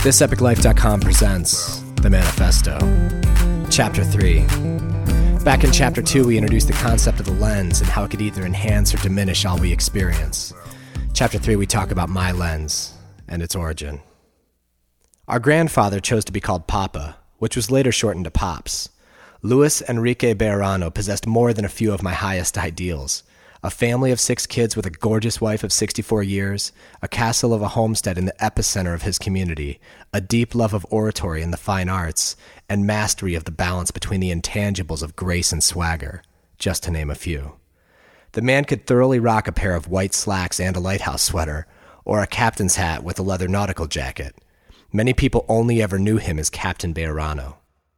ThisEpicLife.com presents The Manifesto. Chapter 3. Back in Chapter 2, we introduced the concept of the lens and how it could either enhance or diminish all we experience. Chapter 3, we talk about my lens and its origin. Our grandfather chose to be called Papa, which was later shortened to Pops. Luis Enrique Bejarano possessed more than a few of my highest ideals. A family of 6 kids with a gorgeous wife of 64 years, a castle of a homestead in the epicenter of his community, a deep love of oratory and the fine arts, and mastery of the balance between the intangibles of grace and swagger, just to name a few. The man could thoroughly rock a pair of white slacks and a lighthouse sweater, or a captain's hat with a leather nautical jacket. Many people only ever knew him as Captain Bejarano.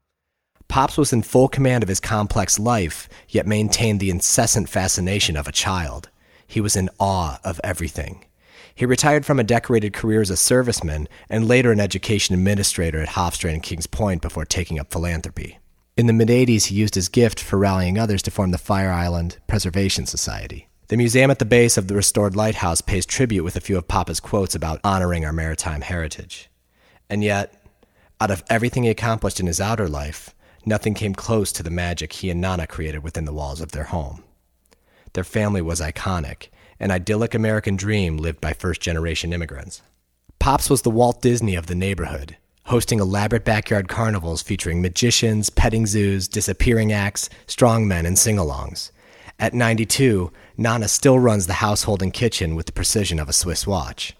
Pops was in full command of his complex life, yet maintained the incessant fascination of a child. He was in awe of everything. He retired from a decorated career as a serviceman and later an education administrator at Hofstra and Kings Point before taking up philanthropy. In the mid-'80s, he used his gift for rallying others to form the Fire Island Preservation Society. The museum at the base of the restored lighthouse pays tribute with a few of Papa's quotes about honoring our maritime heritage. And yet, out of everything he accomplished in his outer life, nothing came close to the magic he and Nana created within the walls of their home. Their family was iconic, an idyllic American dream lived by first-generation immigrants. Pops was the Walt Disney of the neighborhood, hosting elaborate backyard carnivals featuring magicians, petting zoos, disappearing acts, strongmen, and sing-alongs. At 92, Nana still runs the household and kitchen with the precision of a Swiss watch.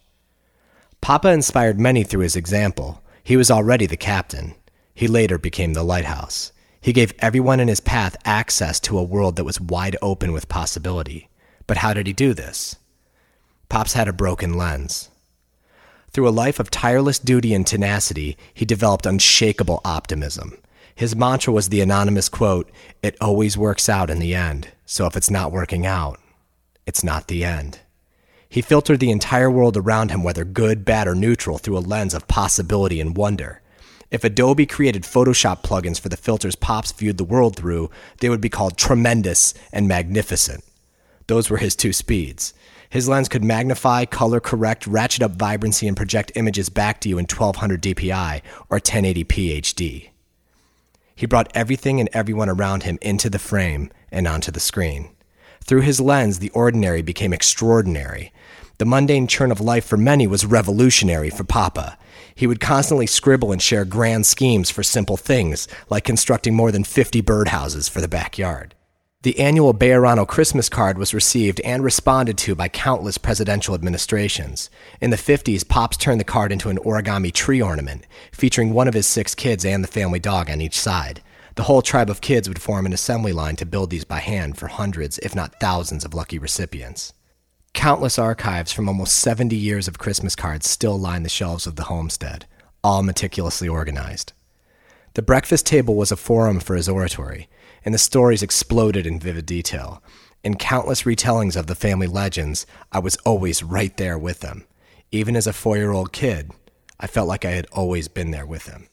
Papa inspired many through his example. He was already the captain. He later became the lighthouse. He gave everyone in his path access to a world that was wide open with possibility. But how did he do this? Pops had a broken lens. Through a life of tireless duty and tenacity, he developed unshakable optimism. His mantra was the anonymous quote, "It always works out in the end, so if it's not working out, it's not the end." He filtered the entire world around him, whether good, bad, or neutral, through a lens of possibility and wonder. If Adobe created Photoshop plugins for the filters Pops viewed the world through, they would be called tremendous and magnificent. Those were his 2 speeds. His lens could magnify, color correct, ratchet up vibrancy, and project images back to you in 1200 DPI or 1080p HD. He brought everything and everyone around him into the frame and onto the screen. Through his lens, the ordinary became extraordinary. The mundane churn of life for many was revolutionary for Papa. He would constantly scribble and share grand schemes for simple things, like constructing more than 50 birdhouses for the backyard. The annual Bejarano Christmas card was received and responded to by countless presidential administrations. In the 50s, Pops turned the card into an origami tree ornament, featuring one of his 6 kids and the family dog on each side. The whole tribe of kids would form an assembly line to build these by hand for hundreds, if not thousands, of lucky recipients. Countless archives from almost 70 years of Christmas cards still line the shelves of the homestead, all meticulously organized. The breakfast table was a forum for his oratory, and the stories exploded in vivid detail. In countless retellings of the family legends, I was always right there with them. Even as a 4-year-old kid, I felt like I had always been there with him.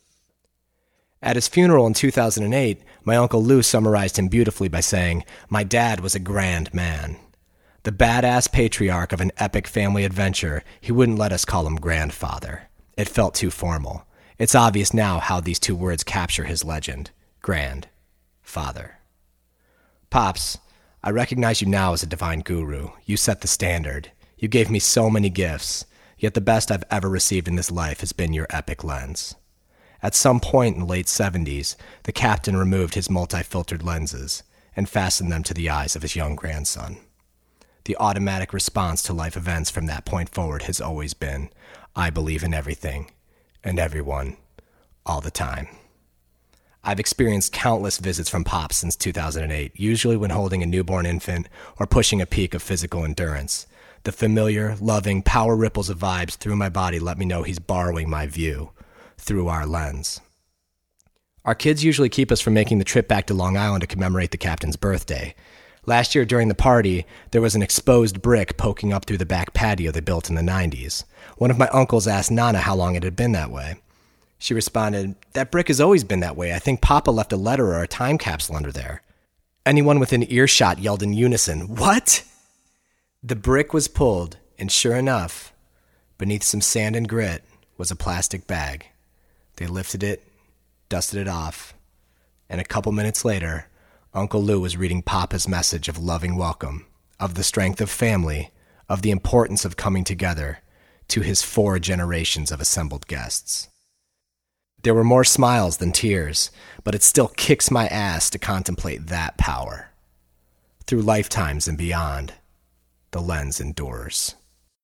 At his funeral in 2008, my Uncle Lou summarized him beautifully by saying, "My dad was a grand man." The badass patriarch of an epic family adventure, he wouldn't let us call him grandfather. It felt too formal. It's obvious now how these 2 words capture his legend. Grandfather. Pops, I recognize you now as a divine guru. You set the standard. You gave me so many gifts, yet the best I've ever received in this life has been your epic lens. At some point in the late 70s, the captain removed his multi-filtered lenses and fastened them to the eyes of his young grandson. The automatic response to life events from that point forward has always been, I believe in everything and everyone, all the time. I've experienced countless visits from Pops since 2008, usually when holding a newborn infant or pushing a peak of physical endurance. The familiar, loving, power ripples of vibes through my body let me know he's borrowing my view through our lens. Our kids usually keep us from making the trip back to Long Island to commemorate the captain's birthday. Last year during the party, there was an exposed brick poking up through the back patio they built in the 90s. One of my uncles asked Nana how long it had been that way. She responded, "That brick has always been that way. I think Papa left a letter or a time capsule under there." Anyone within earshot yelled in unison, "What?" The brick was pulled, and sure enough, beneath some sand and grit, was a plastic bag. They lifted it, dusted it off, and a couple minutes later, Uncle Lou was reading Papa's message of loving welcome, of the strength of family, of the importance of coming together, to his 4 generations of assembled guests. There were more smiles than tears, but it still kicks my ass to contemplate that power. Through lifetimes and beyond, the lens endures.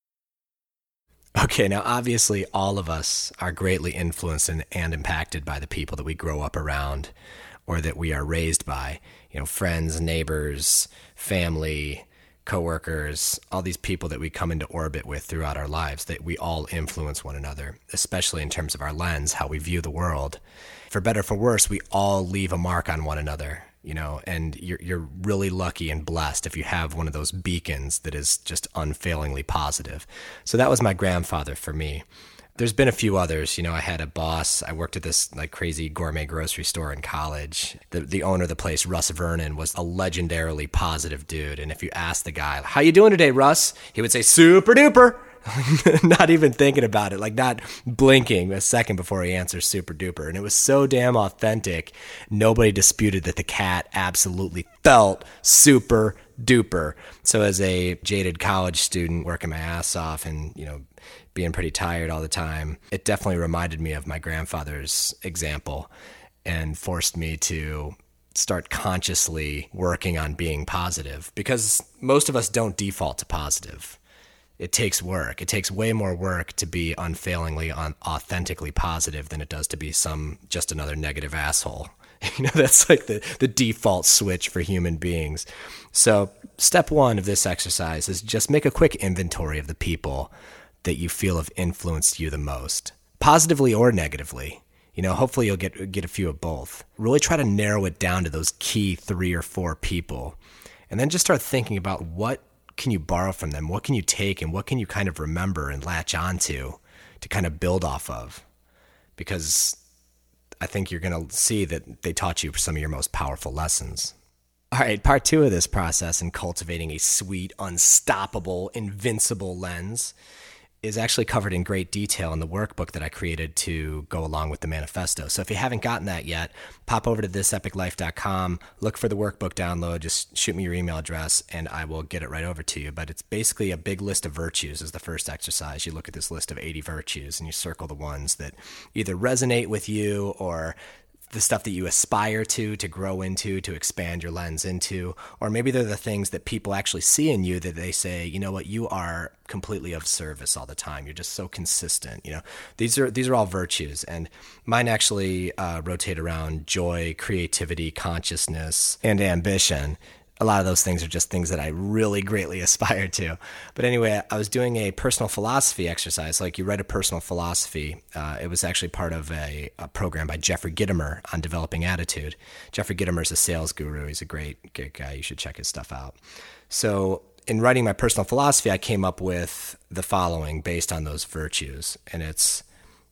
Okay, now obviously all of us are greatly influenced and impacted by the people that we grow up around or that we are raised by. Friends, neighbors, family, coworkers, all these people that we come into orbit with throughout our lives, that we all influence one another, especially in terms of our lens, how we view the world. For better or for worse, we all leave a mark on one another, and you're really lucky and blessed if you have one of those beacons that is just unfailingly positive. So that was my grandfather for me. There's been a few others. I had a boss. I worked at this crazy gourmet grocery store in college. The owner of the place, Russ Vernon, was a legendarily positive dude. And if you ask the guy, "How you doing today, Russ?" he would say, "Super duper." Not even thinking about it, not blinking a second before he answers super duper. And it was so damn authentic. Nobody disputed that the cat absolutely felt super duper. So as a jaded college student working my ass off and, being pretty tired all the time, it definitely reminded me of my grandfather's example and forced me to start consciously working on being positive, because most of us don't default to positive. It takes work. It takes way more work to be unfailingly, authentically positive than it does to be just another negative asshole. That's the default switch for human beings. So step 1 of this exercise is just make a quick inventory of the people that you feel have influenced you the most, positively or negatively. Hopefully you'll get a few of both. Really try to narrow it down to those key 3 or 4 people, and then just start thinking about what can you borrow from them, what can you take, and what can you kind of remember and latch onto to kind of build off of, because I think you're going to see that they taught you some of your most powerful lessons. All right, part 2 of this process in cultivating a sweet, unstoppable, invincible lens is actually covered in great detail in the workbook that I created to go along with the manifesto. So if you haven't gotten that yet, pop over to thisepiclife.com, look for the workbook download, just shoot me your email address, and I will get it right over to you. But it's basically a big list of virtues is the first exercise. You look at this list of 80 virtues, and you circle the ones that either resonate with you or the stuff that you aspire to grow into, to expand your lens into, or maybe they're the things that people actually see in you that they say, you know what, you are completely of service all the time. You're just so consistent. These are all virtues, and mine actually rotate around joy, creativity, consciousness, and ambition. A lot of those things are just things that I really greatly aspire to. But anyway, I was doing a personal philosophy exercise. You write a personal philosophy. It was actually part of a program by Jeffrey Gitomer on developing attitude. Jeffrey Gitomer is a sales guru. He's a great guy. You should check his stuff out. So in writing my personal philosophy, I came up with the following based on those virtues. And it's,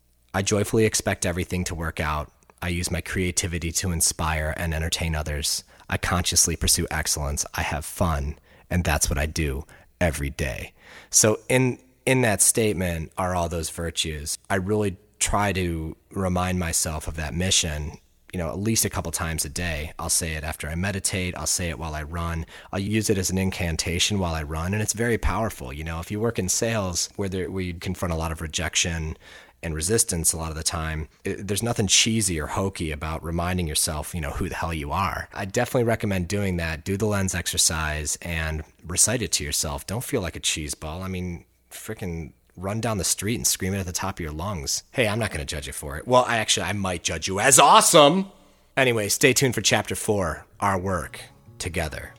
I joyfully expect everything to work out. I use my creativity to inspire and entertain others. I consciously pursue excellence. I have fun, and that's what I do every day. So in that statement are all those virtues. I really try to remind myself of that mission, at least a couple times a day. I'll say it after I meditate. I'll say it while I run. I'll use it as an incantation while I run, and it's very powerful. If you work in sales where we confront a lot of rejection and resistance a lot of the time, there's nothing cheesy or hokey about reminding yourself, who the hell you are. I definitely recommend doing that. Do the lens exercise and recite it to yourself. Don't feel like a cheeseball. Freaking run down the street and scream it at the top of your lungs. Hey, I'm not going to judge you for it. Well, I might judge you as awesome. Anyway, stay tuned for Chapter 4, Our Work Together.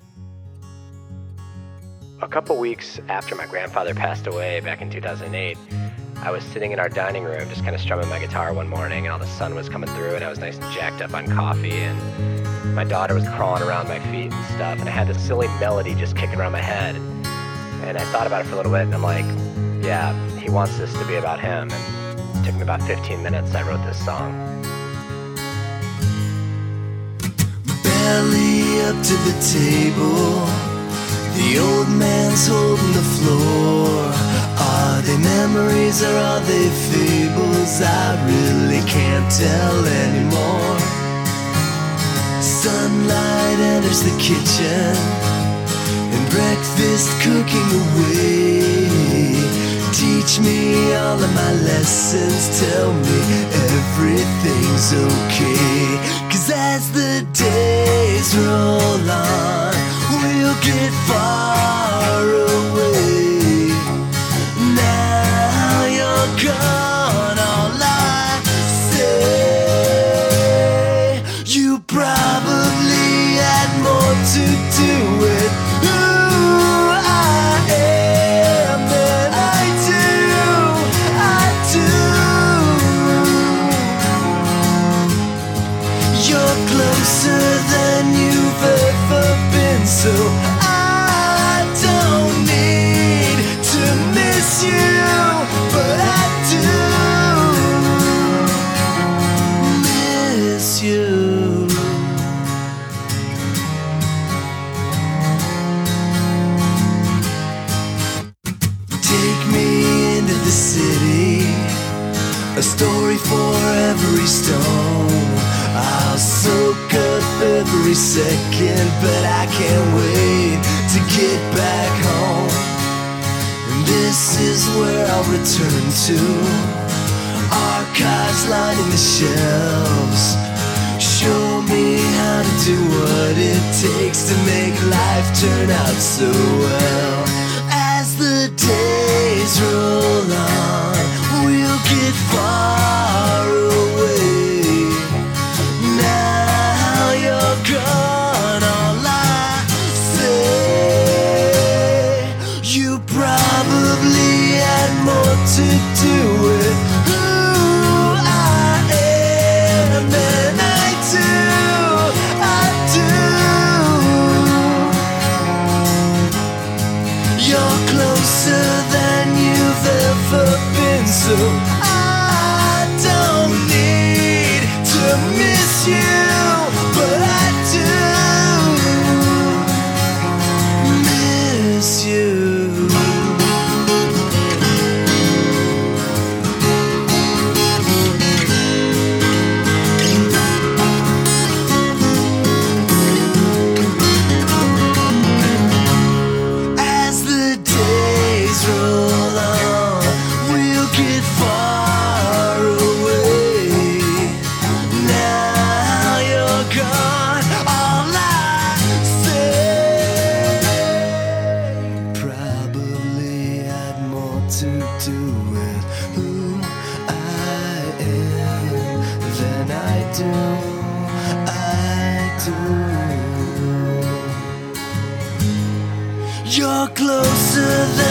A couple weeks after my grandfather passed away back in 2008, I was sitting in our dining room just kind of strumming my guitar one morning, and all the sun was coming through, and I was nice and jacked up on coffee, and my daughter was crawling around my feet and stuff, and I had this silly melody just kicking around my head. And I thought about it for a little bit, and I'm like, yeah, he wants this to be about him. And it took me about 15 minutes. I wrote this song. Belly up to the table, the old man's holding the floor. Are they memories or are they fables? 'cause I really can't tell anymore. Sunlight enters the kitchen and breakfast cooking away. Teach me all of my lessons, tell me everything's okay. 'Cause as the days roll on, we'll get far away. Now you're gone, all I say. You probably had more to do with who I am than I do. You're closer than you've ever been, so I don't need to miss you, but I do miss you. Take me into the city, a story for every stone. I'll soak up every second, but I can't wait to get back home. And this is where I'll return to, archives lining the shelves. Show me how to do what it takes to make life turn out so well. As the days roll on, we'll get far away. Now you're gone, all I say. You probably had more to do with who I am than I do. You're closer than you've ever been, so I don't need to miss you, but I do miss you. As the days roll on, we'll get far away. Now you're gone, all I say. Probably had more to do with who I am than I do. You're closer than